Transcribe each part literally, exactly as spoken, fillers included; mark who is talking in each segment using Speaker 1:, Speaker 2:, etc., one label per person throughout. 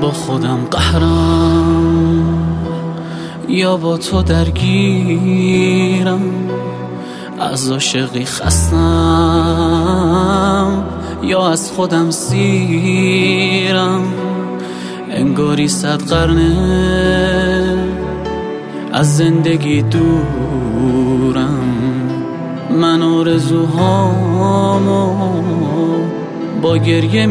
Speaker 1: با خودم قهرم یا با تو درگیرم، از عاشقی خستم یا از خودم سیرم. انگاری صد قرنه از زندگی دورم، من آرزوهامو با گریه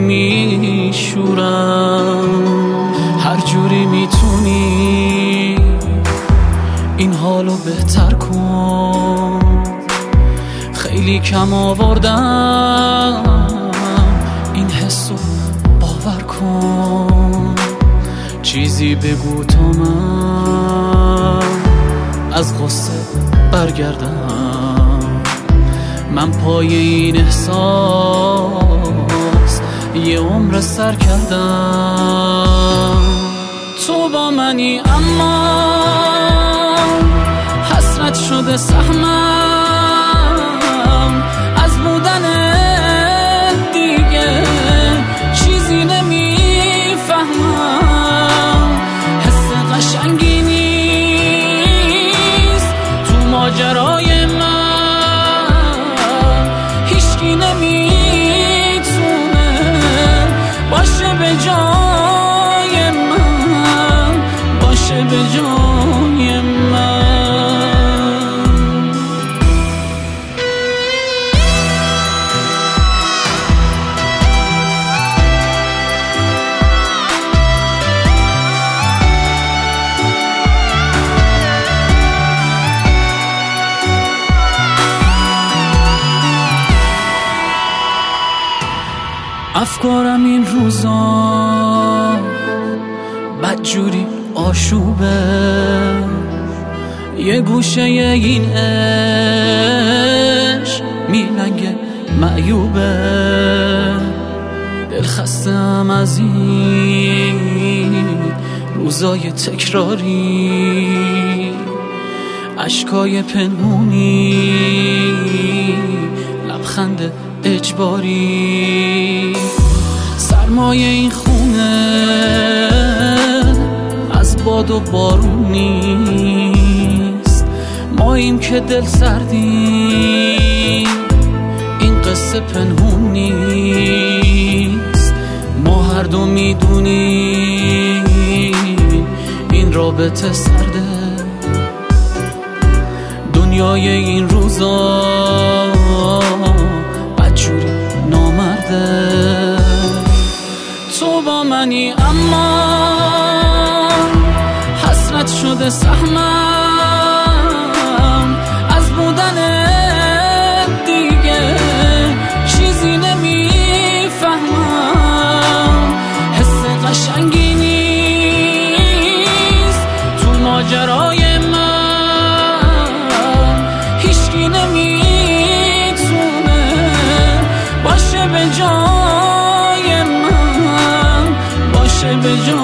Speaker 1: میشورم. هر جوری میتونی این حالو بهتر کن، خیلی کم آوردم این حسو باور کن. چیزی بگو تا من از غصه برگردم، من پای این احساس یه عمر سر کردم. تو با منی اما حسرت شده سهمم، از بودن دیگه چیزی نمیفهمم. حس قشنگی نیست تو ماجرای من، هیچکی نمیتونه باشه به جای من، باشه به جای من. افکارم این روزا بدجوری آشوبه، یه گوشه این عشق میلنگ معیوبه. دل خستم از این روزای تکراری، اشکای پنهونی، لبخند اجباری. سرمایه این خونه از باد و بارون نیست، ماییم که دل سردیم، این قصه پنهون نیست. ما هر دو میدونیم این رابطه سرده، دنیای این روزا بدجوری نامرده. تو با منی اما حسرت شده سهمم، از بودن دیگه چیزی نمیفهمم. حس قشنگی نیست تو ماجرای من، هیچکی نمیتونه باشه به جای من، باشه به جای